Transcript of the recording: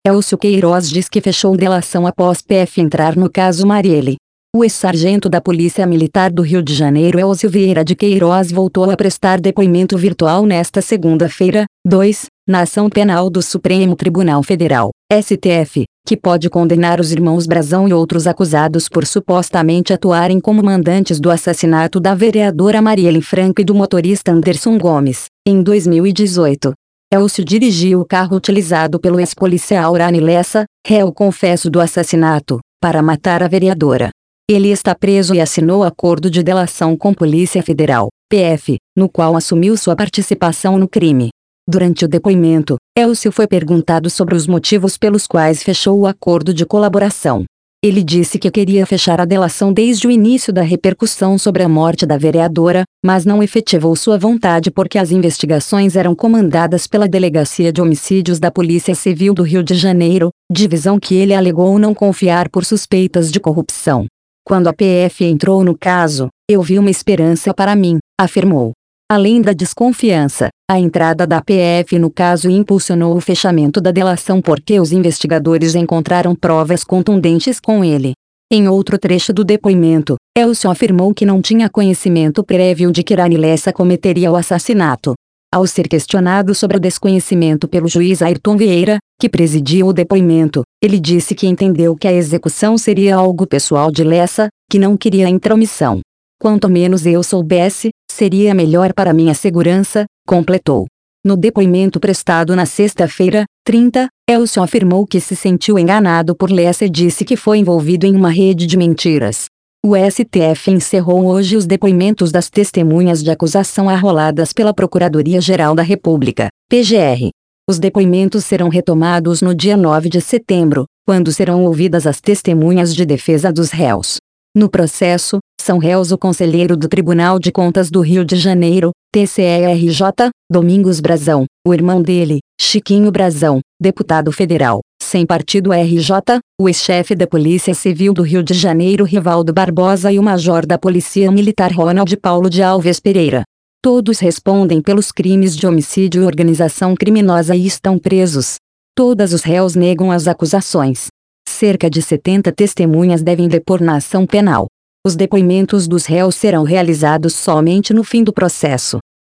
Elcio Queiroz diz que fechou delação após PF entrar no caso Marielle. O ex-sargento da Polícia Militar do Rio de Janeiro Elcio Vieira de Queiroz voltou a prestar depoimento virtual nesta segunda-feira, 2, na ação penal do Supremo Tribunal Federal, STF, que pode condenar os irmãos Brazão e outros acusados por supostamente atuarem como mandantes do assassinato da vereadora Marielle Franco e do motorista Anderson Gomes, em 2018. Elcio dirigiu o carro utilizado pelo ex-policial Rani Lessa, réu confesso do assassinato, para matar a vereadora. Ele está preso e assinou acordo de delação com Polícia Federal, PF, no qual assumiu sua participação no crime. Durante o depoimento, Elcio foi perguntado sobre os motivos pelos quais fechou o acordo de colaboração. Ele disse que queria fechar a delação desde o início da repercussão sobre a morte da vereadora, mas não efetivou sua vontade porque as investigações eram comandadas pela Delegacia de Homicídios da Polícia Civil do Rio de Janeiro, divisão que ele alegou não confiar por suspeitas de corrupção. Quando a PF entrou no caso, eu vi uma esperança para mim, afirmou. Além da desconfiança, a entrada da PF no caso impulsionou o fechamento da delação porque os investigadores encontraram provas contundentes com ele. Em outro trecho do depoimento, Elcio afirmou que não tinha conhecimento prévio de que Rani Lessa cometeria o assassinato. Ao ser questionado sobre o desconhecimento pelo juiz Ayrton Vieira, que presidia o depoimento, ele disse que entendeu que a execução seria algo pessoal de Lessa, que não queria intromissão. Quanto menos eu soubesse, seria melhor para minha segurança, completou. No depoimento prestado na sexta-feira, 30, Elcio afirmou que se sentiu enganado por Lessa e disse que foi envolvido em uma rede de mentiras. O STF encerrou hoje os depoimentos das testemunhas de acusação arroladas pela Procuradoria-Geral da República, PGR. Os depoimentos serão retomados no dia 9 de setembro, quando serão ouvidas as testemunhas de defesa dos réus. No processo, são réus o conselheiro do Tribunal de Contas do Rio de Janeiro, TCE-RJ, Domingos Brazão, o irmão dele, Chiquinho Brazão, deputado federal, sem partido RJ, o ex-chefe da Polícia Civil do Rio de Janeiro Rivaldo Barbosa e o major da Polícia Militar Ronald Paulo de Alves Pereira. Todos respondem pelos crimes de homicídio e organização criminosa e estão presos. Todos os réus negam as acusações. Cerca de 70 testemunhas devem depor na ação penal. Os depoimentos dos réus serão realizados somente no fim do processo.